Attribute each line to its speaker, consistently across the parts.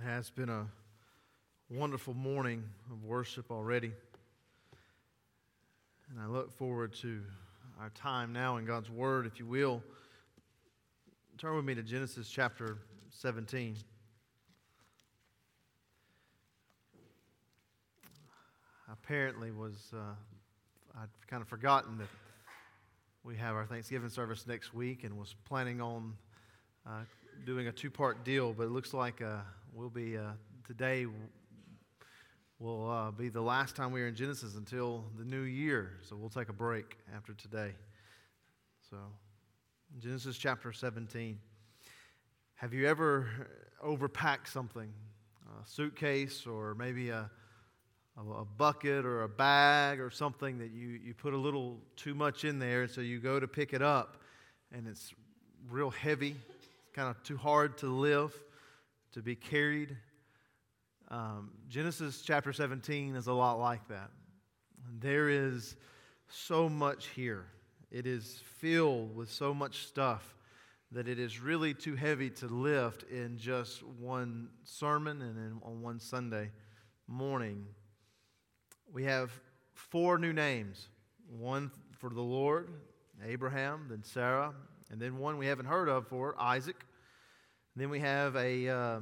Speaker 1: It has been a wonderful morning of worship already. And I look forward to our time now in God's Word. If you will, turn with me to Genesis chapter 17. Apparently I'd kind of forgotten that we have our Thanksgiving service next week and was planning on doing a two-part deal, but it looks like today will be the last time we are in Genesis until the new year, so we'll take a break after today. So, Genesis chapter 17. Have you ever overpacked something, a suitcase or maybe a bucket or a bag or something that you put a little too much in there, and so you go to pick it up and it's real heavy, it's kind of too hard to lift, to be carried? Genesis chapter 17 is a lot like that. There is so much here. It is filled with so much stuff that it is really too heavy to lift in just one sermon and on one Sunday morning. We have 4 new names. One for the Lord, Abraham, then Sarah, and then one we haven't heard of for Isaac. Then we have a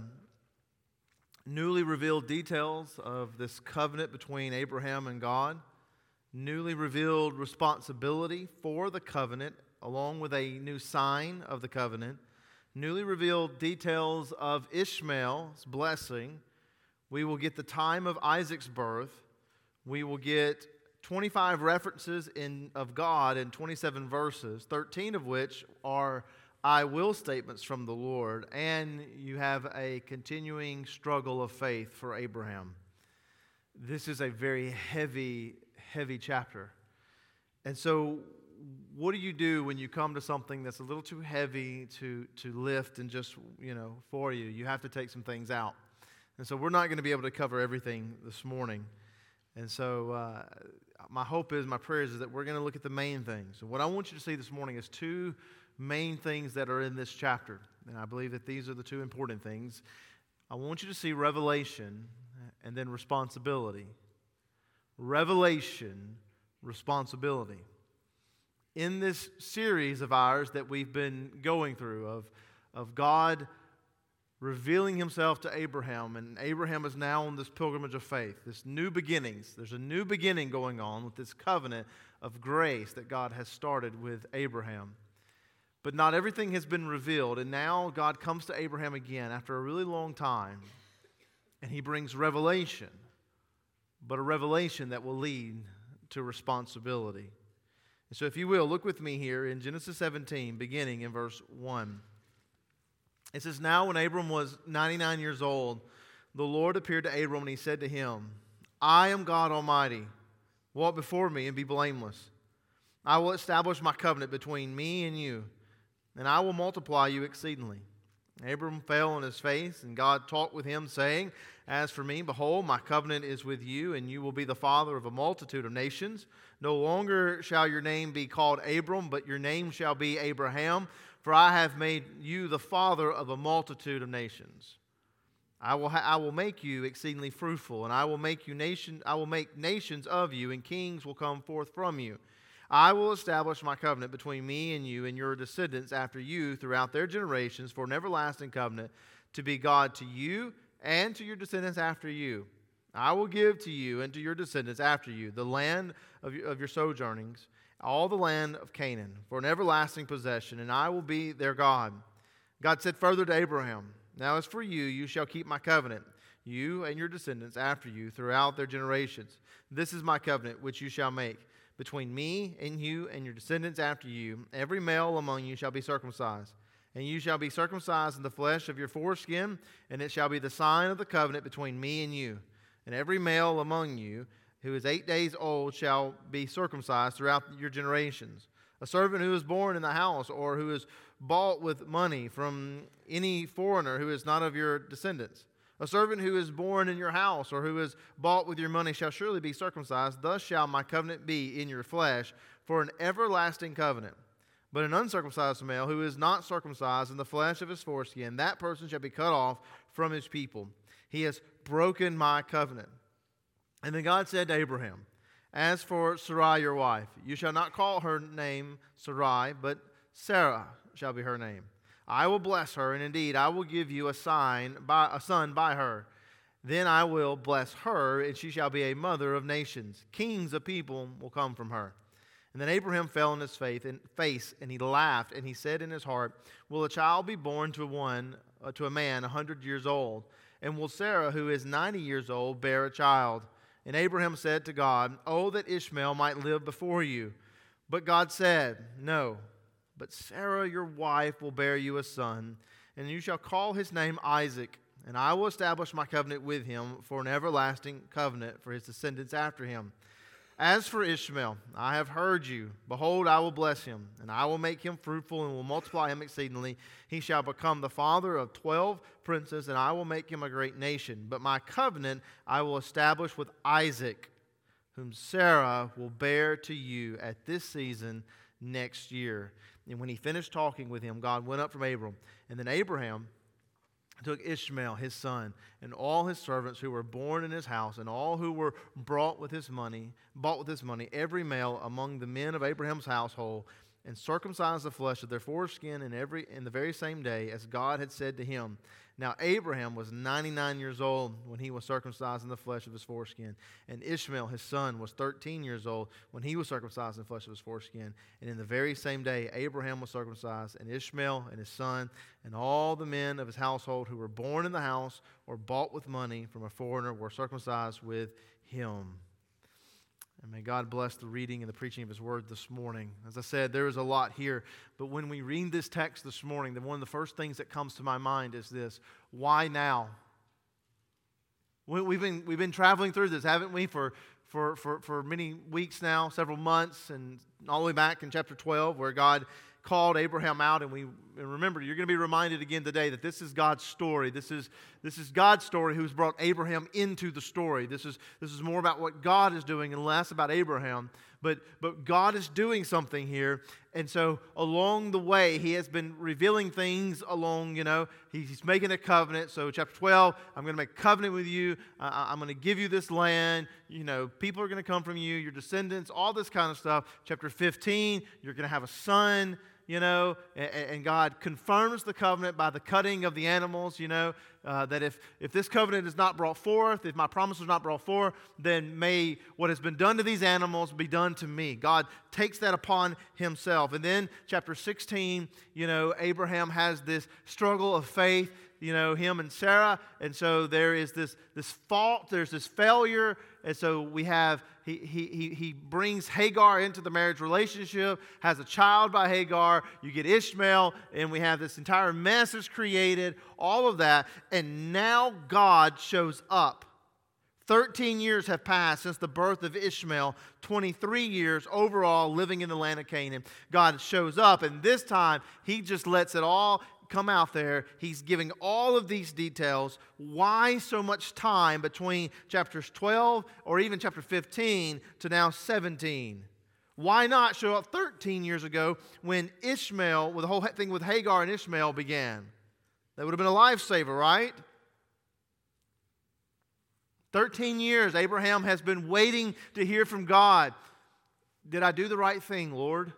Speaker 1: newly revealed details of this covenant between Abraham and God, newly revealed responsibility for the covenant, along with a new sign of the covenant, newly revealed details of Ishmael's blessing. We will get the time of Isaac's birth. We will get 25 references of God in 27 verses, 13 of which are I will statements from the Lord, and you have a continuing struggle of faith for Abraham. This is a very heavy, heavy chapter. And so what do you do when you come to something that's a little too heavy to lift and just, for you? You have to take some things out. And so we're not going to be able to cover everything this morning. And so my hope is, my prayers is that we're going to look at the main things. And what I want you to see this morning is 2 main things that are in this chapter. And I believe that these are the 2 important things. I want you to see revelation and then responsibility. Revelation, responsibility. In this series of ours that we've been going through of God revealing himself to Abraham, and Abraham is now on this pilgrimage of faith, this new beginnings. There's a new beginning going on with this covenant of grace that God has started with Abraham. But not everything has been revealed, and now God comes to Abraham again after a really long time, and he brings revelation, but a revelation that will lead to responsibility. And so if you will, look with me here in Genesis 17, beginning in verse 1. It says, "Now when Abram was 99 years old, the Lord appeared to Abram, and he said to him, I am God Almighty. Walk before me and be blameless. I will establish my covenant between me and you, and I will multiply you exceedingly. Abram fell on his face, and God talked with him, saying, As for me, behold, my covenant is with you, and you will be the father of a multitude of nations. No longer shall your name be called Abram, but your name shall be Abraham, for I have made you the father of a multitude of nations. I will make you exceedingly fruitful, and I will make nations of you, and kings will come forth from you. I will establish my covenant between me and you and your descendants after you throughout their generations for an everlasting covenant, to be God to you and to your descendants after you. I will give to you and to your descendants after you the land of your sojournings, all the land of Canaan, for an everlasting possession, and I will be their God. God said further to Abraham, Now as for you, you shall keep my covenant, you and your descendants after you throughout their generations. This is my covenant which you shall make between me and you and your descendants after you. Every male among you shall be circumcised, and you shall be circumcised in the flesh of your foreskin, and it shall be the sign of the covenant between me and you. And every male among you who is 8 days old shall be circumcised throughout your generations. A servant who is born in the house or who is bought with money from any foreigner who is not of your descendants. A servant who is born in your house or who is bought with your money shall surely be circumcised. Thus shall my covenant be in your flesh for an everlasting covenant. But an uncircumcised male who is not circumcised in the flesh of his foreskin, that person shall be cut off from his people. He has broken my covenant. And then God said to Abraham, as for Sarai your wife, you shall not call her name Sarai, but Sarah shall be her name. I will bless her, and indeed I will give you a son by her. Then I will bless her, and she shall be a mother of nations. Kings of people will come from her. And then Abraham fell on his face, and he laughed, and he said in his heart, will a child be born to a man 100 years old? And will Sarah, who is 90 years old, bear a child? And Abraham said to God, oh, that Ishmael might live before you. But God said, no, but Sarah your wife will bear you a son, and you shall call his name Isaac. And I will establish my covenant with him for an everlasting covenant for his descendants after him. As for Ishmael, I have heard you. Behold, I will bless him, and I will make him fruitful and will multiply him exceedingly. He shall become the father of 12 princes, and I will make him a great nation. But my covenant I will establish with Isaac, whom Sarah will bear to you at this season next year. And when he finished talking with him, God went up from Abram. And then Abraham took Ishmael, his son, and all his servants who were born in his house, and all who were bought with his money, every male among the men of Abraham's household, and circumcised the flesh of their foreskin in the very same day, as God had said to him. Now Abraham was 99 years old when he was circumcised in the flesh of his foreskin, and Ishmael his son was 13 years old when he was circumcised in the flesh of his foreskin. And in the very same day Abraham was circumcised, and Ishmael and his son and all the men of his household who were born in the house or bought with money from a foreigner were circumcised with him. And may God bless the reading and the preaching of His Word this morning. As I said, there is a lot here. But when we read this text this morning, one of the first things that comes to my mind is this: why now? We've been traveling through this, haven't we, for many weeks now, several months, and all the way back in chapter 12, where God called Abraham out. And remember, you're going to be reminded again today that this is God's story. This is God's story who's brought Abraham into the story. This is more about what God is doing and less about Abraham. But God is doing something here. And so along the way, He has been revealing things along, He's making a covenant. So chapter 12, I'm going to make a covenant with you. I'm going to give you this land. People are going to come from you, your descendants, all this kind of stuff. Chapter 15, you're going to have a son. And God confirms the covenant by the cutting of the animals, that if this covenant is not brought forth, if my promise is not brought forth, then may what has been done to these animals be done to me. God takes that upon Himself. And then chapter 16, Abraham has this struggle of faith, him and Sarah. And so there is this fault, there's this failure. And so we have, he brings Hagar into the marriage relationship, has a child by Hagar. You get Ishmael, and we have this entire mess is created, all of that. And now God shows up. 13 years have passed since the birth of Ishmael, 23 years overall living in the land of Canaan. God shows up, and this time He just lets it all come out there. He's giving all of these details. Why so much time between chapters 12 or even chapter 15 to now 17? Why not show up 13 years ago when Ishmael, with the whole thing with Hagar and Ishmael began? That would have been a lifesaver, right? 13 years, Abraham has been waiting to hear from God. Did I do the right thing, Lord?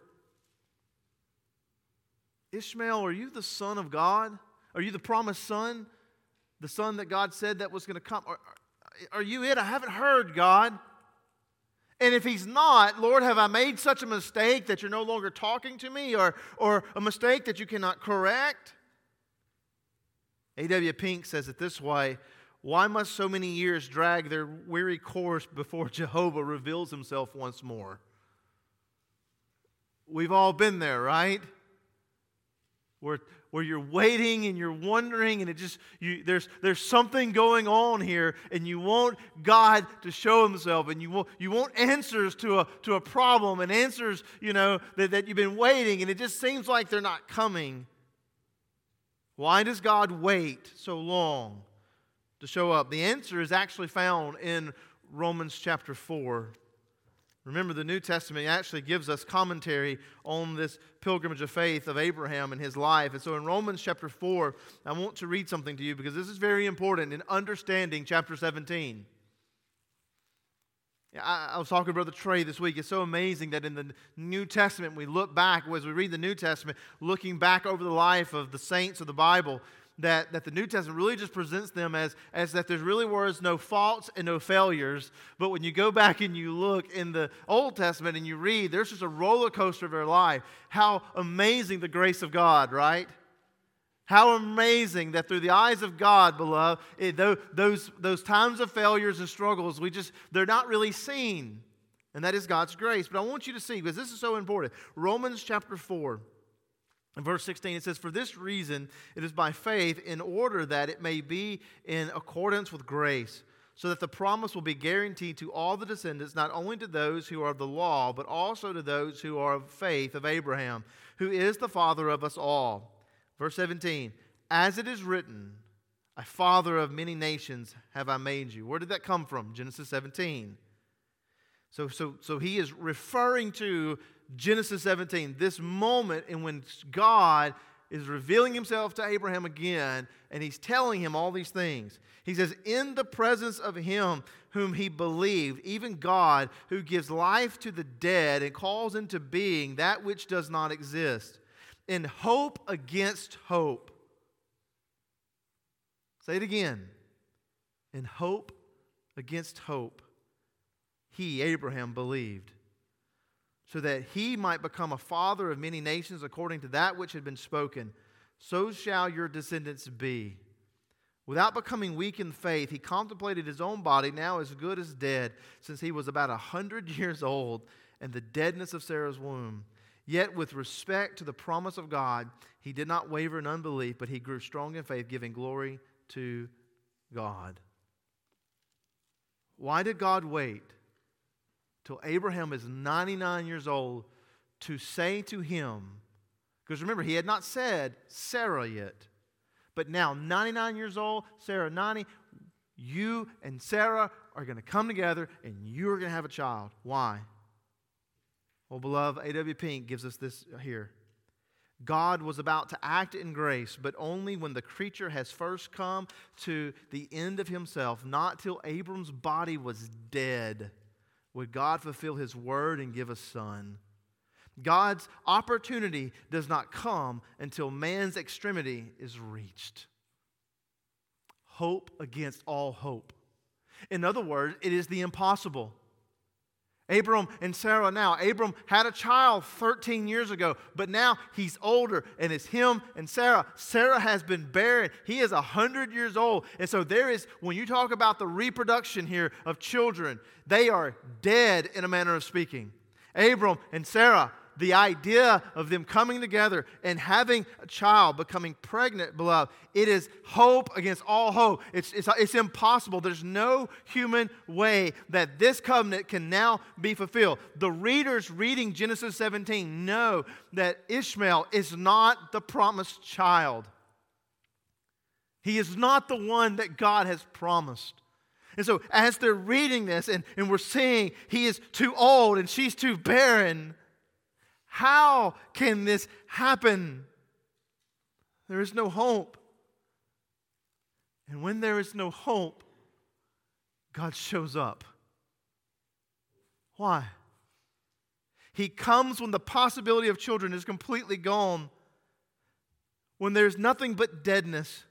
Speaker 1: Ishmael, are you the son of God? Are you the promised son? The son that God said that was going to come? Are you it? I haven't heard, God. And if he's not, Lord, have I made such a mistake that you're no longer talking to me, or a mistake that you cannot correct? A.W. Pink says it this way: why must so many years drag their weary course before Jehovah reveals Himself once more? We've all been there, right? Where you're waiting and you're wondering, and there's something going on here, and you want God to show Himself, and you want answers to a problem, and answers that you've been waiting, and it just seems like they're not coming. Why does God wait so long to show up? The answer is actually found in Romans chapter 4. Remember, the New Testament actually gives us commentary on this pilgrimage of faith of Abraham and his life. And so in Romans chapter 4, I want to read something to you because this is very important in understanding chapter 17. I was talking to Brother Trey this week. It's so amazing that in the New Testament, we look back, as we read the New Testament, looking back over the life of the saints of the Bible, that the New Testament really just presents them as that there really was no faults and no failures. But when you go back and you look in the Old Testament and you read, there's just a roller coaster of their life. How amazing the grace of God, right? How amazing that through the eyes of God, beloved, those times of failures and struggles, they're not really seen. And that is God's grace. But I want you to see, because this is so important. Romans chapter 4. In verse 16, it says, "For this reason it is by faith, in order that it may be in accordance with grace, so that the promise will be guaranteed to all the descendants, not only to those who are of the law, but also to those who are of faith of Abraham, who is the father of us all." Verse 17, "As it is written, a father of many nations have I made you." Where did that come from? Genesis 17. So he is referring to Genesis 17, this moment in when God is revealing himself to Abraham again, and he's telling him all these things. He says, "In the presence of him whom he believed, even God, who gives life to the dead and calls into being that which does not exist, in hope against hope." Say it again. In hope against hope, he, Abraham, believed, so that he might become a father of many nations according to that which had been spoken. So shall your descendants be. Without becoming weak in faith, he contemplated his own body, now as good as dead, since he was about 100 years old, and the deadness of Sarah's womb. Yet with respect to the promise of God, he did not waver in unbelief, but he grew strong in faith, giving glory to God. Why did God wait till Abraham is 99 years old to say to him, because remember, he had not said Sarah yet, but now 99 years old, Sarah 90, you and Sarah are going to come together and you're going to have a child. Why? Well, beloved, A.W. Pink gives us this here. God was about to act in grace, but only when the creature has first come to the end of himself, not till Abram's body was dead, would God fulfill his word and give a son. God's opportunity does not come until man's extremity is reached. Hope against all hope. In other words, it is the impossible. Abram and Sarah now. Abram had a child 13 years ago, but now he's older, and it's him and Sarah. Sarah has been barren. He is 100 years old. And so there is, when you talk about the reproduction here of children, they are dead in a manner of speaking. Abram and Sarah, the idea of them coming together and having a child, becoming pregnant, beloved, it is hope against all hope. It's impossible. There's no human way that this covenant can now be fulfilled. The readers reading Genesis 17 know that Ishmael is not the promised child. He is not the one that God has promised. And so as they're reading this and we're seeing he is too old and she's too barren, how can this happen? There is no hope. And when there is no hope, God shows up. Why? He comes when the possibility of children is completely gone, when there's nothing but deadness,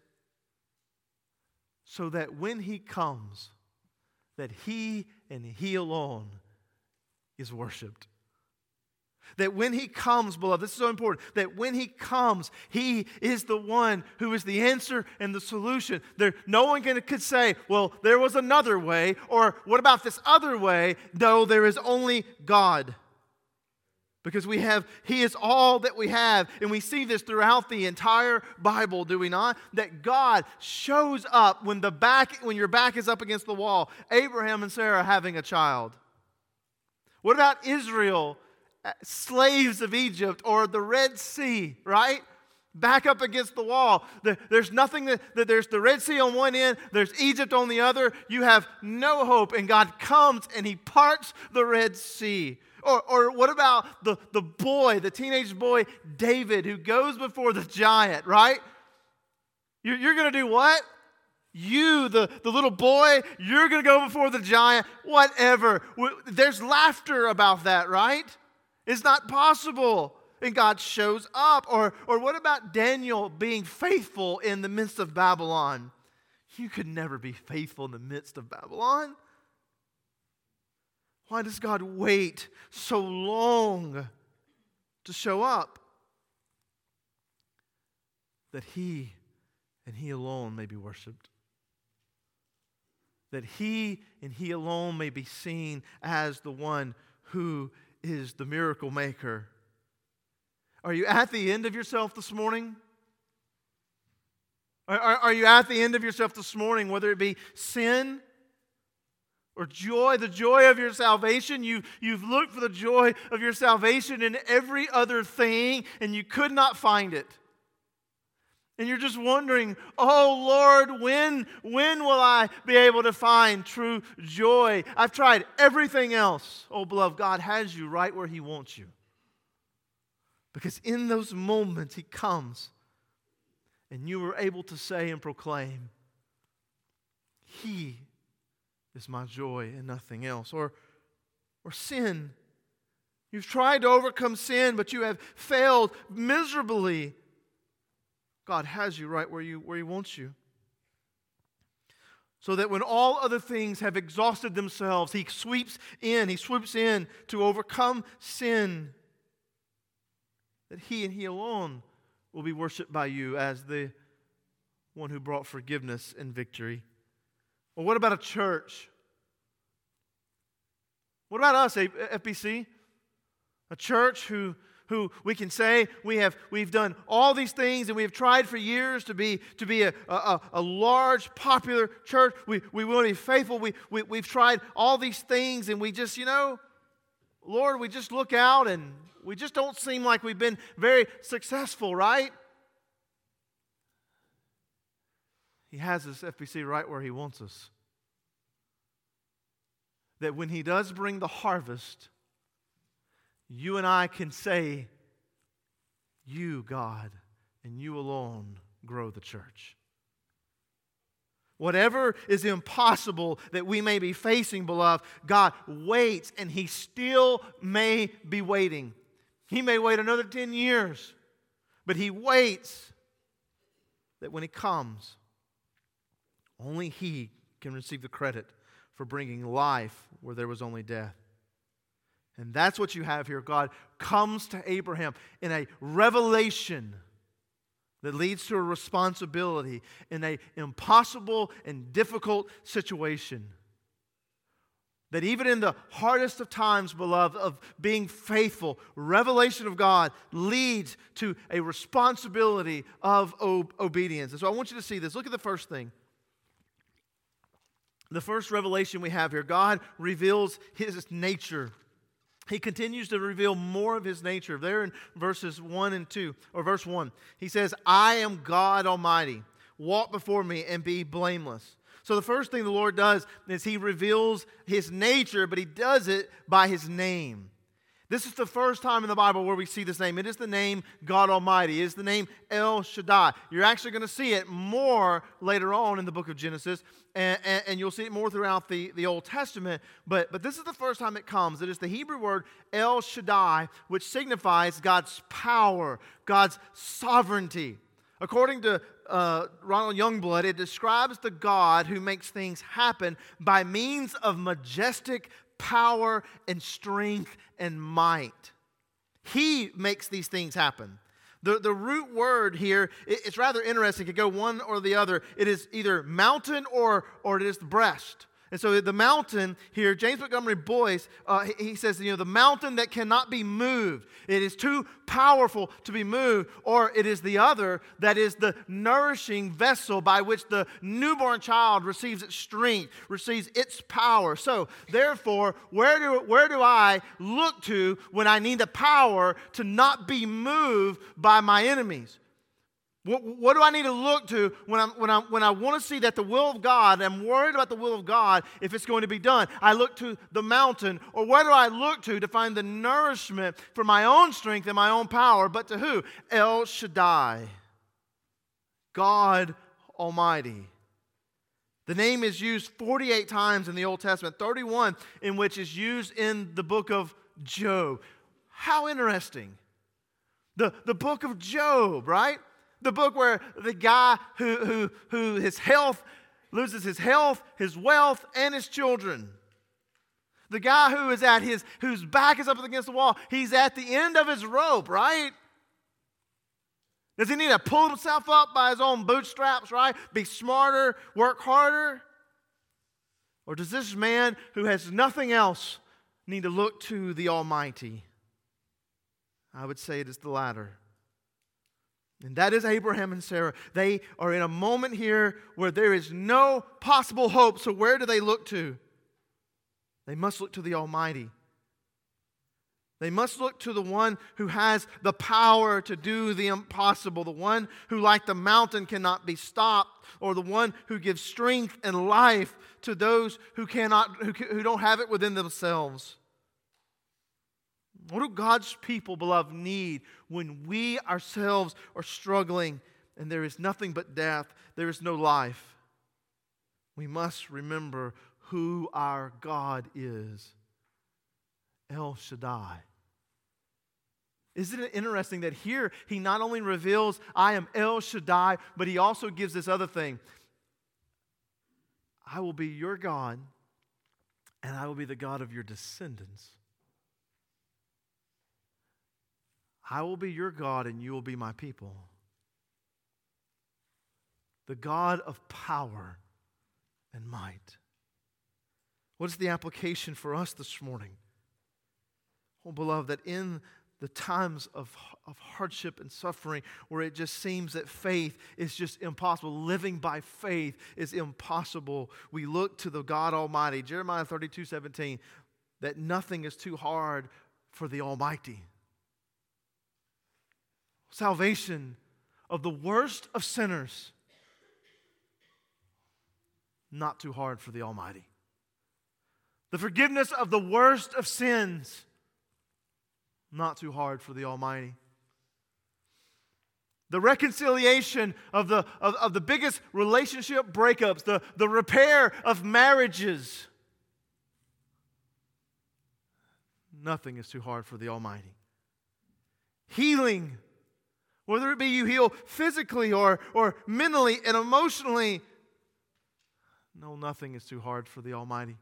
Speaker 1: so that when he comes, that he and he alone is worshiped. That when he comes, beloved, this is so important, that when he comes, he is the one who is the answer and the solution. No one could say, well, there was another way, or what about this other way? No, there is only God. Because he is all that we have, and we see this throughout the entire Bible, do we not? That God shows up when your back is up against the wall. Abraham and Sarah having a child. What about Israel? Slaves of Egypt or the Red Sea, right? back up against the wall. There's nothing that there's the Red Sea on one end, there's Egypt on the other. You have no hope. And God comes and He parts the Red Sea. Or what about the teenage boy, David, who goes before the giant, right? You're going to do what? You, the little boy, you're going to go before the giant, whatever. There's laughter about that, right? It's not possible. And God shows up. Or what about Daniel being faithful in the midst of Babylon? You could never be faithful in the midst of Babylon. Why does God wait so long to show up? That He and He alone may be worshiped. That He and He alone may be seen as the one who is the miracle maker. Are you at the end of yourself this morning? Are you at the end of yourself this morning, whether it be sin or joy, the joy of your salvation? You've looked for the joy of your salvation in every other thing, and you could not find it. And you're just wondering, oh Lord, when will I be able to find true joy? I've tried everything else. Oh beloved, God has you right where He wants you. Because in those moments He comes and you are able to say and proclaim, He is my joy and nothing else. Or sin. You've tried to overcome sin, but you have failed miserably. God has you right where He wants you. So that when all other things have exhausted themselves, He swoops in to overcome sin. That He and He alone will be worshiped by you as the one who brought forgiveness and victory. Well, what about a church? What about us, FBC? A church who we can say we've done all these things and we have tried for years to be a large, popular church. We want to be faithful. We've tried all these things and we just, Lord, we just look out and we just don't seem like we've been very successful, right? He has us, FBC, right where He wants us. That when He does bring the harvest, you and I can say, You, God, and You alone grow the church. Whatever is impossible that we may be facing, beloved, God waits, and He still may be waiting. He may wait another 10 years, but He waits that when He comes, only He can receive the credit for bringing life where there was only death. And that's what you have here. God comes to Abraham in a revelation that leads to a responsibility in an impossible and difficult situation. That even in the hardest of times, beloved, of being faithful, revelation of God leads to a responsibility of obedience. And so I want you to see this. Look at the first thing. The first revelation we have here, God reveals His nature. He continues to reveal more of His nature. There in verses 1 and 2, or verse 1, He says, I am God Almighty. Walk before Me and be blameless. So the first thing the Lord does is He reveals His nature, but He does it by His name. This is the first time in the Bible where we see this name. It is the name God Almighty. It is the name El Shaddai. You're actually going to see it more later on in the book of Genesis, and you'll see it more throughout the Old Testament. But this is the first time it comes. It is the Hebrew word El Shaddai, which signifies God's power, God's sovereignty. According to Ronald Youngblood, it describes the God who makes things happen by means of majestic power and strength and might. He makes these things happen. The root word here, it's rather interesting. It could go one or the other. It is either mountain or it is the breast. And so the mountain here, James Montgomery Boyce, he says, the mountain that cannot be moved. It is too powerful to be moved. Or it is the other that is the nourishing vessel by which the newborn child receives its strength, receives its power. So, therefore, where do I look to when I need the power to not be moved by my enemies? What do I need to look to when I want to see that the will of God, I'm worried about the will of God if it's going to be done? I look to the mountain, or where do I look to find the nourishment for my own strength and my own power? But to who? El Shaddai, God Almighty. The name is used 48 times in the Old Testament, 31 in which is used in the book of Job. How interesting. The book of Job, right? The book where the guy who his health loses his health, his wealth, and his children. The guy whose back is up against the wall. He's at the end of his rope, right? Does he need to pull himself up by his own bootstraps, right? Be smarter, work harder? Or does this man who has nothing else need to look to the Almighty? I would say it is the latter. And that is Abraham and Sarah. They are in a moment here where there is no possible hope. So where do they look to? They must look to the Almighty. They must look to the one who has the power to do the impossible, the one who, like the mountain, cannot be stopped, or the one who gives strength and life to those who don't have it within themselves. What do God's people, beloved, need when we ourselves are struggling and there is nothing but death, there is no life? We must remember who our God is. El Shaddai. Isn't it interesting that here he not only reveals, I am El Shaddai, but he also gives this other thing. I will be your God, and I will be the God of your descendants. I will be your God, and you will be my people. The God of power and might. What is the application for us this morning? Oh, beloved, that in the times of hardship and suffering where it just seems that faith is just impossible, living by faith is impossible, we look to the God Almighty. Jeremiah 32:17, that nothing is too hard for the Almighty. Salvation of the worst of sinners, not too hard for the Almighty. The forgiveness of the worst of sins, not too hard for the Almighty. The reconciliation of the biggest relationship breakups, the repair of marriages, nothing is too hard for the Almighty. Healing, whether it be you heal physically or mentally and emotionally, no, nothing is too hard for the Almighty.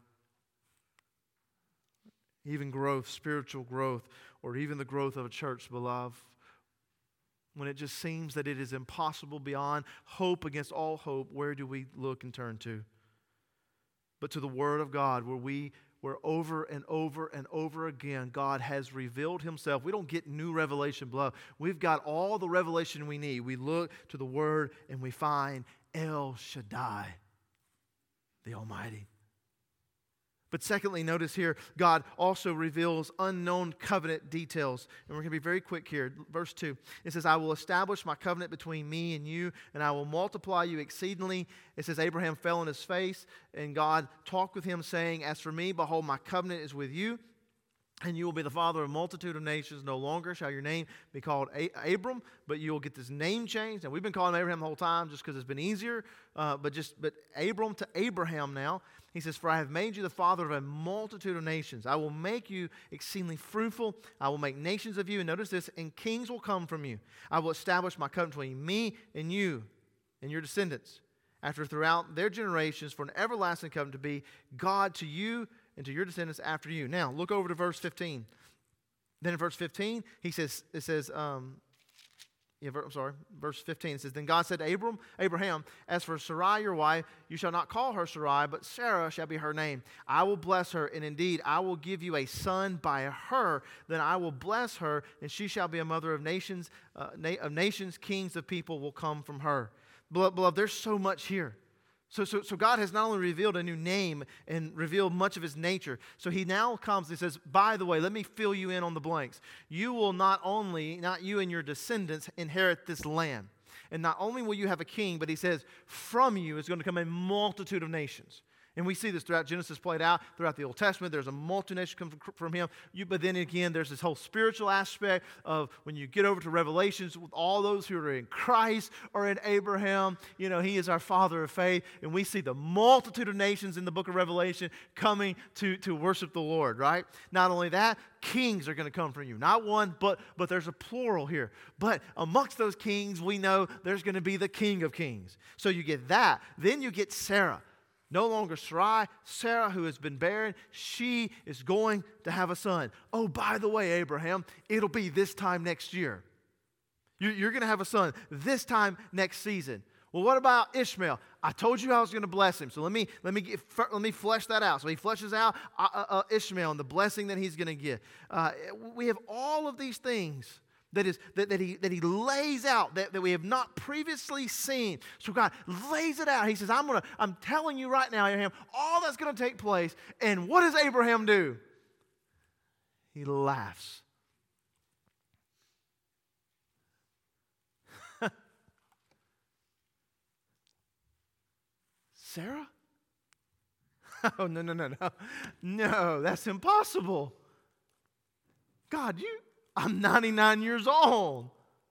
Speaker 1: Even growth, spiritual growth, or even the growth of a church, beloved, when it just seems that it is impossible, beyond hope, against all hope, where do we look and turn to? But to the Word of God, where over and over and over again, God has revealed Himself. We don't get new revelation, beloved. We've got all the revelation we need. We look to the Word and we find El Shaddai, the Almighty. But secondly, notice here, God also reveals unknown covenant details. And we're going to be very quick here. Verse 2, it says, I will establish my covenant between me and you, and I will multiply you exceedingly. It says, Abraham fell on his face, and God talked with him, saying, as for me, behold, my covenant is with you, and you will be the father of a multitude of nations. No longer shall your name be called Abram, but you will get this name changed. And we've been calling him Abraham the whole time just because it's been easier. But Abram to Abraham now. He says, for I have made you the father of a multitude of nations. I will make you exceedingly fruitful. I will make nations of you. And notice this, and kings will come from you. I will establish my covenant between me and you and your descendants, after throughout their generations, for an everlasting covenant, to be God to you and to your descendants after you. Now, look over to verse 15. Then in verse 15, verse 15, it says, then God said to Abraham, as for Sarai your wife, you shall not call her Sarai, but Sarah shall be her name. I will bless her, and indeed I will give you a son by her. Then I will bless her, and she shall be a mother of nations. Kings of people will come from her. Beloved, there's so much here. So God has not only revealed a new name and revealed much of His nature. So He now comes and says, by the way, let me fill you in on the blanks. You will not you and your descendants inherit this land. And not only will you have a king, but he says, from you is going to come a multitude of nations. And we see this throughout Genesis played out, throughout the Old Testament. There's a multitude come from him. But then again, there's this whole spiritual aspect of when you get over to Revelations, with all those who are in Christ or in Abraham, he is our father of faith. And we see the multitude of nations in the book of Revelation coming to worship the Lord, right? Not only that, kings are going to come from you. Not one, but there's a plural here. But amongst those kings, we know there's going to be the King of Kings. So you get that. Then you get Sarah. No longer Sarai, Sarah, who has been barren, she is going to have a son. Oh, by the way, Abraham, it'll be this time next year. You're going to have a son this time next season. Well, what about Ishmael? I told you I was going to bless him. So let me flesh that out. So he fleshes out Ishmael and the blessing that he's going to get. We have all of these things that he lays out that we have not previously seen. So God lays it out. He says, I'm telling you right now, Abraham, all that's going to take place. And what does Abraham do? He laughs. Sarah? Oh, no. No, that's impossible. God, I'm 99 years old.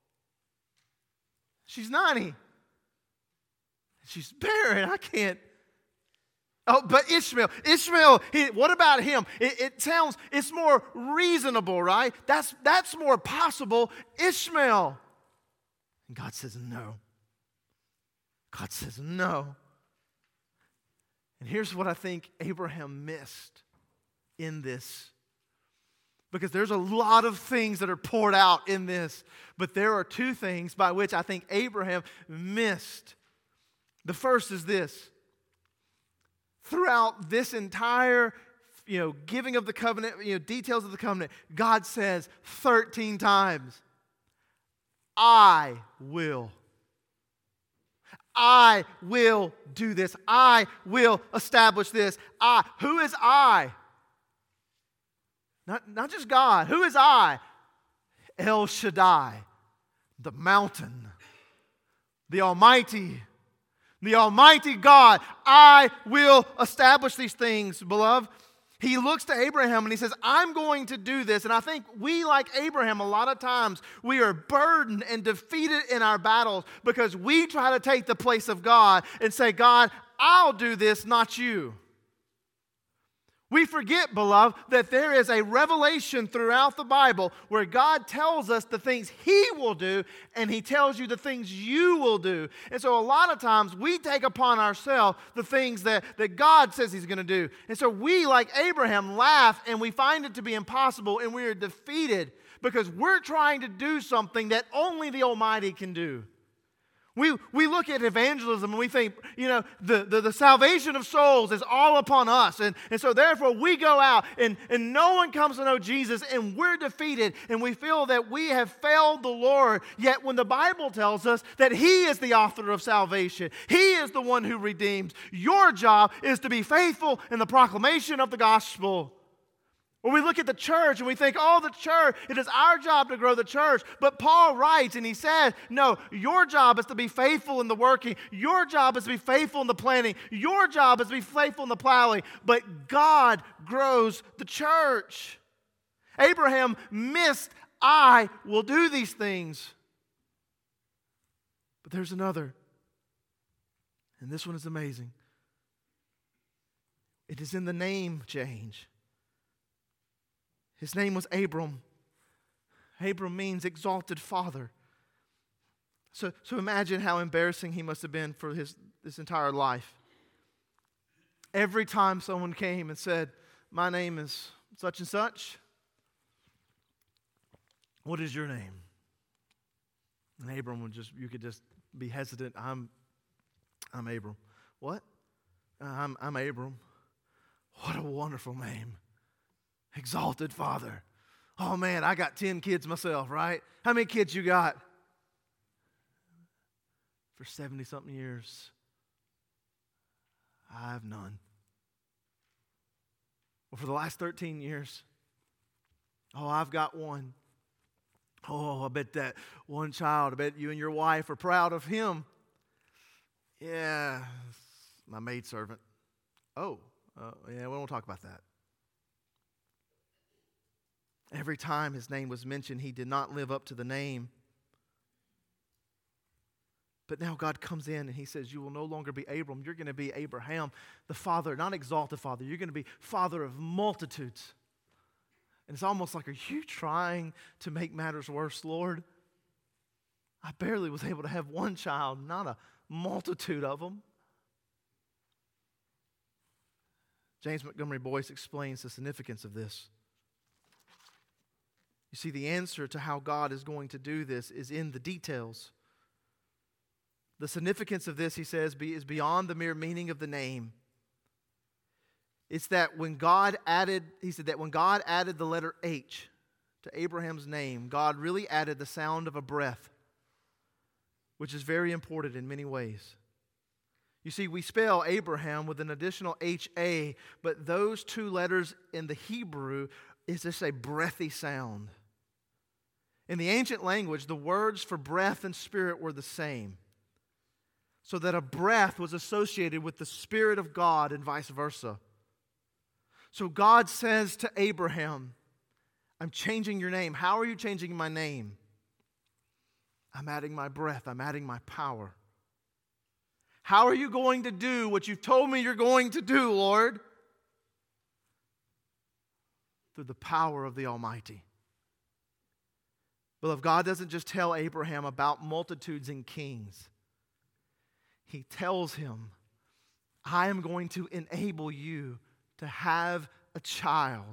Speaker 1: She's 90. She's barren. I can't. Oh, but Ishmael, what about him? It sounds, it's more reasonable, right? That's more possible. Ishmael. And God says no. God says no. And here's what I think Abraham missed in this. Because there's a lot of things that are poured out in this. But there are two things by which I think Abraham missed. The first is this. Throughout this entire, giving of the covenant, details of the covenant, God says 13 times, I will. I will do this. I will establish this. Who is I? Not just God. Who is I? El Shaddai, the mountain, the Almighty God. I will establish these things, beloved. He looks to Abraham and he says, I'm going to do this. And I think we, like Abraham, a lot of times, we are burdened and defeated in our battles because we try to take the place of God and say, God, I'll do this, not you. We forget, beloved, that there is a revelation throughout the Bible where God tells us the things He will do and He tells you the things you will do. And so a lot of times we take upon ourselves the things that God says He's going to do. And so we, like Abraham, laugh and we find it to be impossible and we are defeated because we're trying to do something that only the Almighty can do. We look at evangelism and we think, the salvation of souls is all upon us. And so therefore we go out and no one comes to know Jesus and we're defeated and we feel that we have failed the Lord. Yet when the Bible tells us that He is the author of salvation, He is the one who redeems, your job is to be faithful in the proclamation of the gospel. Or we look at the church and we think, the church, it is our job to grow the church. But Paul writes and he says, no, your job is to be faithful in the working. Your job is to be faithful in the planting. Your job is to be faithful in the plowing. But God grows the church. Abraham missed, I will do these things. But there's another. And this one is amazing. It is in the name change. His name was Abram. Abram means exalted father. So imagine how embarrassing he must have been for this entire life. Every time someone came and said, my name is such and such, what is your name? And Abram you could just be hesitant. I'm Abram. What? I'm Abram. What a wonderful name. Exalted Father. Oh man, I got 10 kids myself, right? How many kids you got? For 70-something years, I have none. Well, for the last 13 years, I've got one. Oh, I bet that one child, I bet you and your wife are proud of him. Yeah, my maidservant. Oh, yeah, we won't talk about that. Every time his name was mentioned, he did not live up to the name. But now God comes in and he says, you will no longer be Abram. You're going to be Abraham, the father, not exalted father. You're going to be father of multitudes. And it's almost like, are you trying to make matters worse, Lord? I barely was able to have one child, not a multitude of them. James Montgomery Boyce explains the significance of this. You see, the answer to how God is going to do this is in the details. The significance of this, he says, is beyond the mere meaning of the name. It's that when God added, he said that when God added the letter H to Abraham's name, God really added the sound of a breath, which is very important in many ways. You see, we spell Abraham with an additional H-A, but those two letters in the Hebrew is just a breathy sound. In the ancient language, the words for breath and spirit were the same, so that a breath was associated with the Spirit of God and vice versa. So God says to Abraham, I'm changing your name. How are you changing my name? I'm adding my breath. I'm adding my power. How are you going to do what you've told me you're going to do, Lord? Through the power of the Almighty. Beloved, God doesn't just tell Abraham about multitudes and kings. He tells him, I am going to enable you to have a child.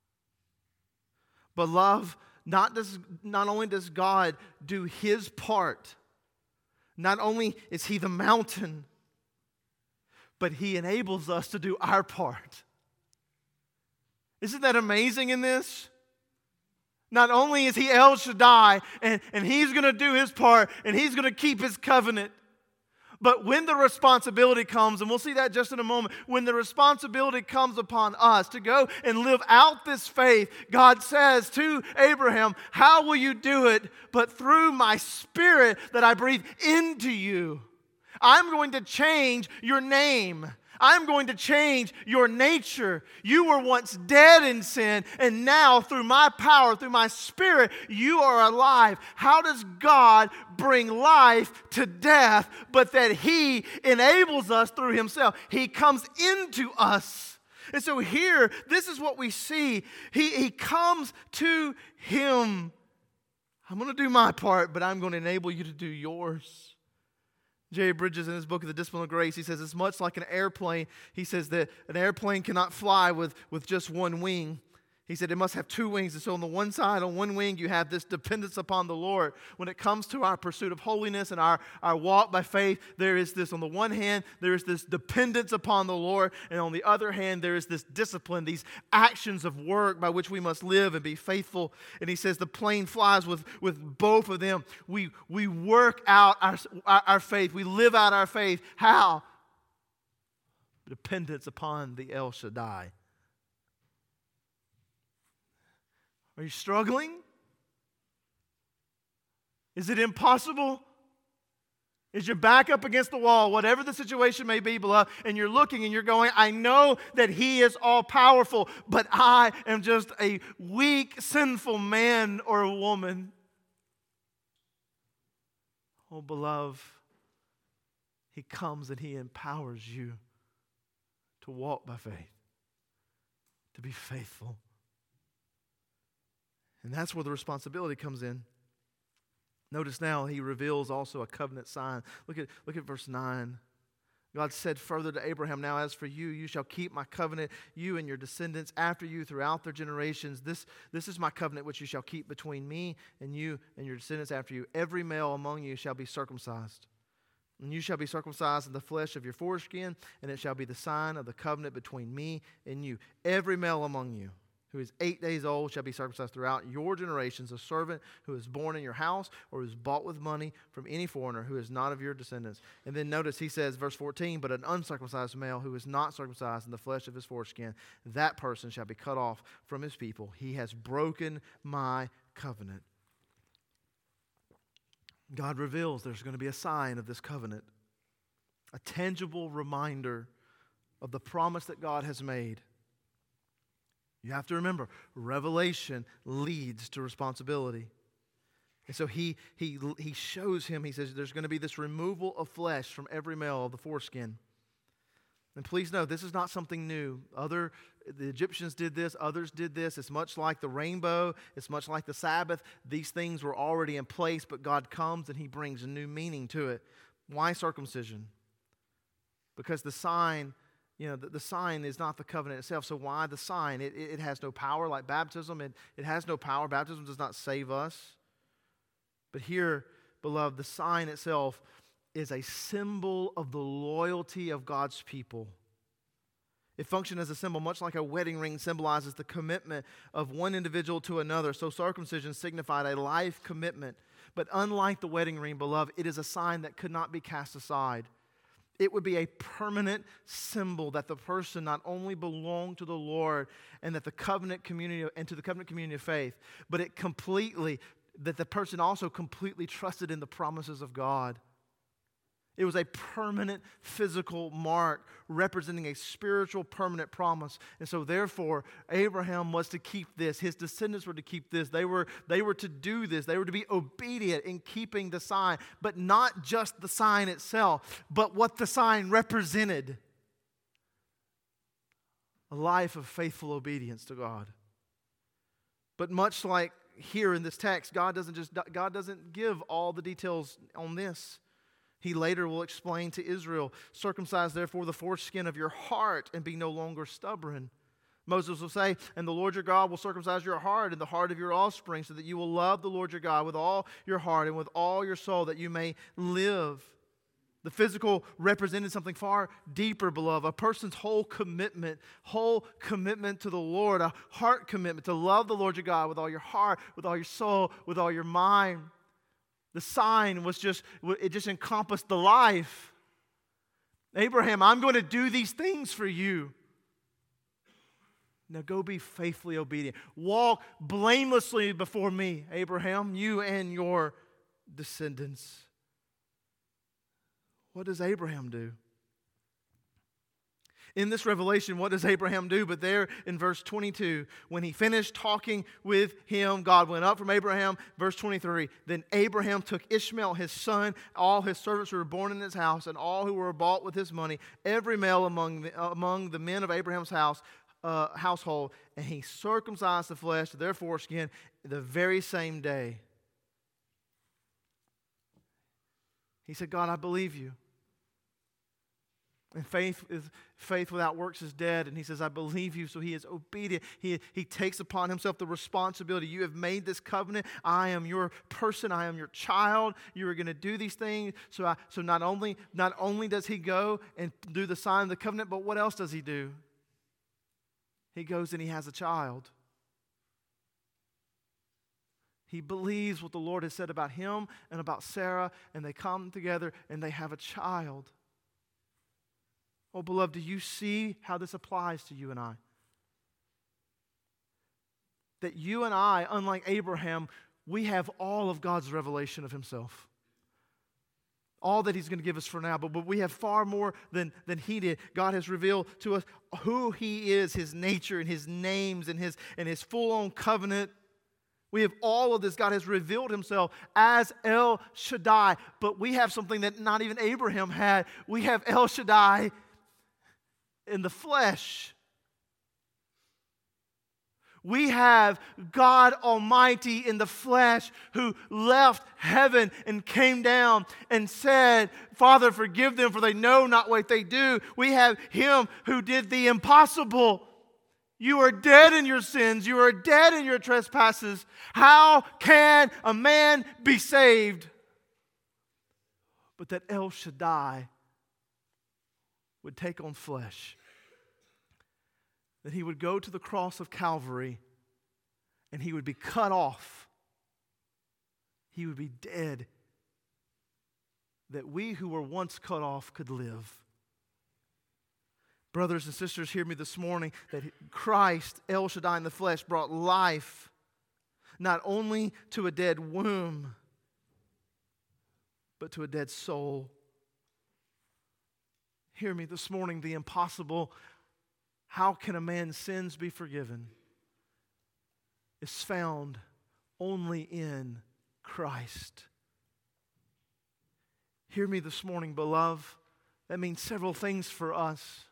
Speaker 1: Beloved, not only does God do His part, not only is He the mountain, but He enables us to do our part. Isn't that amazing in this? Not only is He El Shaddai, and He's going to do His part, and He's going to keep His covenant, but when the responsibility comes, and we'll see that just in a moment, when the responsibility comes upon us to go and live out this faith, God says to Abraham, how will you do it? But through my Spirit that I breathe into you. I'm going to change your name. I'm going to change your nature. You were once dead in sin, and now through my power, through my Spirit, you are alive. How does God bring life to death, but that He enables us through Himself? He comes into us. And so here, this is what we see. He comes to Him. I'm going to do my part, but I'm going to enable you to do yours. Jerry Bridges, in his book, The Discipline of Grace, he says it's much like an airplane. He says that an airplane cannot fly with just one wing. He said it must have two wings. And so on the one side, on one wing, you have this dependence upon the Lord. When it comes to our pursuit of holiness and our walk by faith, there is this, on the one hand, there is this dependence upon the Lord. And on the other hand, there is this discipline, these actions of work by which we must live and be faithful. And he says the plane flies with both of them. We work out our faith. We live out our faith. How? Dependence upon the El Shaddai. Are you struggling? Is it impossible? Is your back up against the wall, whatever the situation may be, beloved, and you're looking and you're going, I know that He is all-powerful, but I am just a weak, sinful man or woman. Oh, beloved, He comes and He empowers you to walk by faith, to be faithful. And that's where the responsibility comes in. Notice now He reveals also a covenant sign. Look at verse 9. God said further to Abraham, now as for you, you shall keep my covenant, you and your descendants after you throughout their generations. This is my covenant which you shall keep between me and you and your descendants after you. Every male among you shall be circumcised. And you shall be circumcised in the flesh of your foreskin, and it shall be the sign of the covenant between me and you. Every male among you who is 8 days old shall be circumcised throughout your generations. A servant who is born in your house or who is bought with money from any foreigner who is not of your descendants. And then notice he says, verse 14, but an uncircumcised male who is not circumcised in the flesh of his foreskin, that person shall be cut off from his people. He has broken my covenant. God reveals there's going to be a sign of this covenant, a tangible reminder of the promise that God has made. You have to remember, revelation leads to responsibility. And so he shows him, he says, there's going to be this removal of flesh from every male of the foreskin. And please know, this is not something new. The Egyptians did this, others did this. It's much like the rainbow. It's much like the Sabbath. These things were already in place, but God comes and He brings a new meaning to it. Why circumcision? Because the sign, the sign is not the covenant itself. So why the sign? It has no power like baptism. It has no power. Baptism does not save us. But here, beloved, the sign itself is a symbol of the loyalty of God's people. It functioned as a symbol, much like a wedding ring symbolizes the commitment of one individual to another. So circumcision signified a life commitment. But unlike the wedding ring, beloved, it is a sign that could not be cast aside. It would be a permanent symbol that the person not only belonged to the Lord and that the covenant community and to the covenant community of faith, but that the person also completely trusted in the promises of God. It was a permanent physical mark representing a spiritual permanent promise. And so therefore, Abraham was to keep this. His descendants were to keep this. They were to do this. They were to be obedient in keeping the sign. But not just the sign itself, but what the sign represented. A life of faithful obedience to God. But much like here in this text, God doesn't give all the details on this. He later will explain to Israel, circumcise therefore the foreskin of your heart and be no longer stubborn. Moses will say, and the Lord your God will circumcise your heart and the heart of your offspring so that you will love the Lord your God with all your heart and with all your soul that you may live. The physical represented something far deeper, beloved. A person's whole commitment to the Lord, a heart commitment to love the Lord your God with all your heart, with all your soul, with all your mind. The sign just encompassed the life. Abraham, I'm going to do these things for you. Now go be faithfully obedient. Walk blamelessly before me, Abraham, you and your descendants. What does Abraham do? In this revelation, what does Abraham do? But there in verse 22, when he finished talking with him, God went up from Abraham. Verse 23, then Abraham took Ishmael, his son, all his servants who were born in his house, and all who were bought with his money, every male among the men of Abraham's household, and he circumcised the flesh of their foreskin the very same day. He said, God, I believe you. And faith without works is dead. And he says, I believe you. So he is obedient. He takes upon himself the responsibility. You have made this covenant. I am your person. I am your child. You are going to do these things. So not only does he go and do the sign of the covenant, but what else does he do? He goes and he has a child. He believes what the Lord has said about him and about Sarah, and they come together and they have a child. Oh, beloved, do you see how this applies to you and I? That you and I, unlike Abraham, we have all of God's revelation of himself. All that he's going to give us for now, but we have far more than he did. God has revealed to us who he is, his nature and his names and his full-on covenant. We have all of this. God has revealed himself as El Shaddai, but we have something that not even Abraham had. We have El Shaddai in the flesh. We have God Almighty in the flesh who left heaven and came down and said, Father, forgive them for they know not what they do. We have him who did the impossible. You are dead in your sins. You are dead in your trespasses. How can a man be saved? But that El Shaddai would take on flesh. That he would go to the cross of Calvary and he would be cut off. He would be dead. That we who were once cut off could live. Brothers and sisters, hear me this morning that Christ, El Shaddai in the flesh, brought life not only to a dead womb, but to a dead soul. Hear me this morning, the impossible, how can a man's sins be forgiven, is found only in Christ. Hear me this morning, beloved. That means several things for us.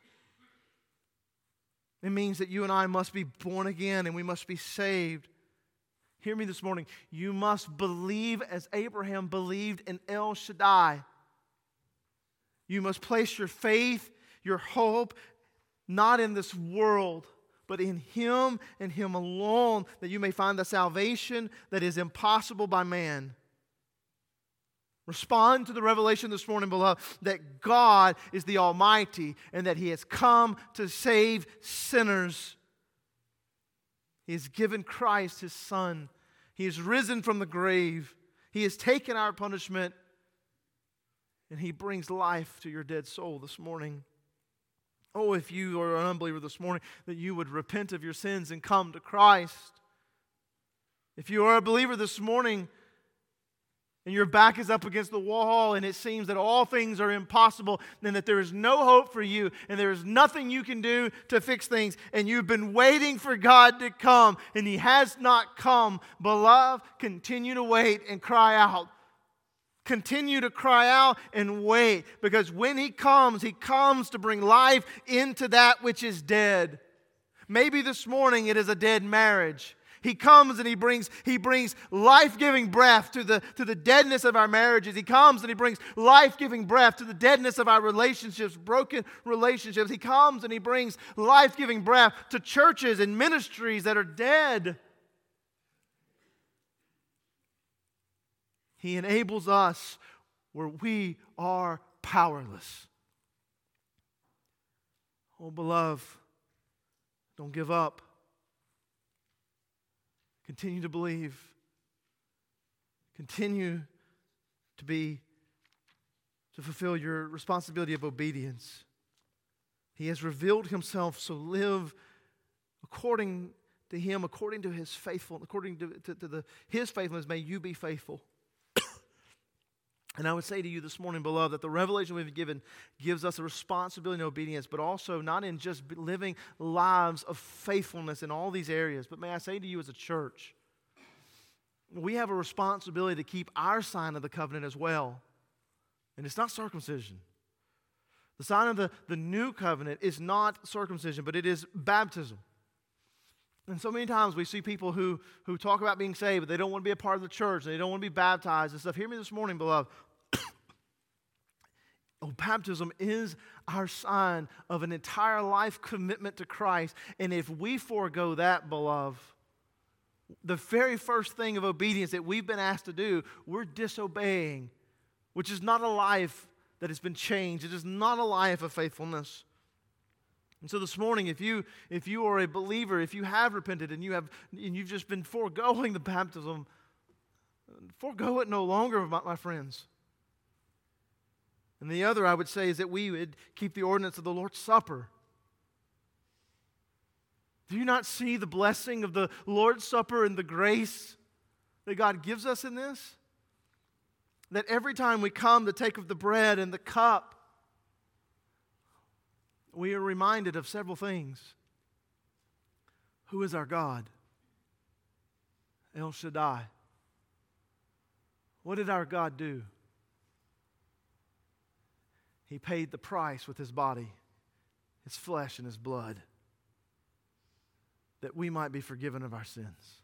Speaker 1: It means that you and I must be born again and we must be saved. Hear me this morning. You must believe as Abraham believed in El Shaddai. You must place your faith, your hope, not in this world, but in Him and Him alone, that you may find the salvation that is impossible by man. Respond to the revelation this morning, beloved, that God is the Almighty and that He has come to save sinners. He has given Christ, His Son. He has risen from the grave. He has taken our punishment, and He brings life to your dead soul this morning. Oh, if you are an unbeliever this morning, that you would repent of your sins and come to Christ. If you are a believer this morning, and your back is up against the wall, and it seems that all things are impossible, and that there is no hope for you, and there is nothing you can do to fix things, and you've been waiting for God to come, and He has not come, beloved, continue to wait and cry out. Continue to cry out and wait, because when He comes to bring life into that which is dead. Maybe this morning it is a dead marriage. He comes and He brings life-giving breath to the deadness of our marriages. He comes and He brings life-giving breath to the deadness of our relationships, broken relationships. He comes and He brings life-giving breath to churches and ministries that are dead. He enables us where we are powerless. Oh, beloved, don't give up. Continue to believe. Continue to fulfill your responsibility of obedience. He has revealed Himself, so live according to Him, according to His faithfulness, according to His faithfulness. May you be faithful. And I would say to you this morning, beloved, that the revelation we've given gives us a responsibility and obedience, but also not in just living lives of faithfulness in all these areas. But may I say to you as a church, we have a responsibility to keep our sign of the covenant as well. And it's not circumcision. The sign of the new covenant is not circumcision, but it is baptism. And so many times we see people who talk about being saved, but they don't want to be a part of the church, and they don't want to be baptized and stuff. Hear me this morning, beloved. Baptism is our sign of an entire life commitment to Christ. And if we forego that, beloved, the very first thing of obedience that we've been asked to do, we're disobeying, which is not a life that has been changed. It is not a life of faithfulness. And so this morning, if you are a believer, if you have repented and you've just been foregoing the baptism, forego it no longer, my friends. And the other I would say is that we would keep the ordinance of the Lord's Supper. Do you not see the blessing of the Lord's Supper and the grace that God gives us in this? That every time we come to take of the bread and the cup, we are reminded of several things. Who is our God? El Shaddai. What did our God do? He paid the price with His body, His flesh, and His blood, that we might be forgiven of our sins.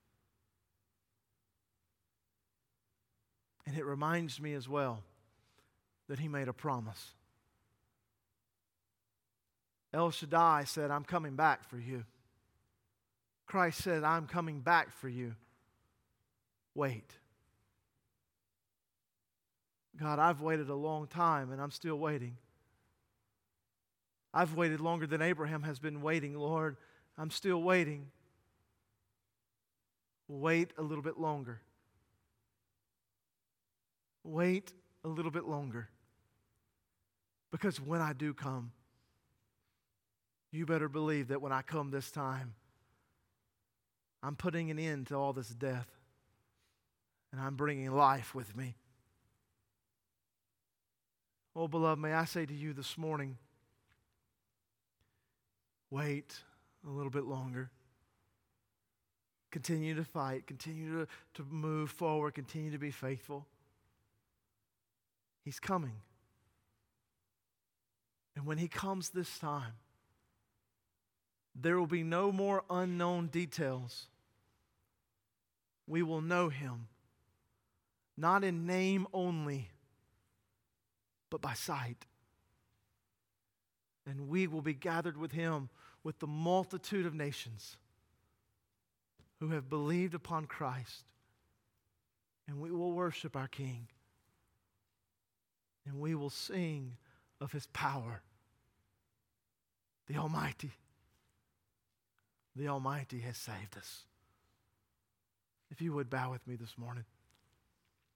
Speaker 1: And it reminds me as well that He made a promise. El Shaddai said, I'm coming back for you. Christ said, I'm coming back for you. Wait. God, I've waited a long time and I'm still waiting. I've waited longer than Abraham has been waiting, Lord. I'm still waiting. Wait a little bit longer. Wait a little bit longer. Because when I do come, you better believe that when I come this time, I'm putting an end to all this death. And I'm bringing life with me. Oh, beloved, may I say to you this morning, wait a little bit longer. Continue to fight. Continue to move forward. Continue to be faithful. He's coming. And when He comes this time, there will be no more unknown details. We will know Him, not in name only, but by sight. And we will be gathered with Him with the multitude of nations who have believed upon Christ. And we will worship our King. And we will sing of His power. The Almighty has saved us. If you would bow with me this morning.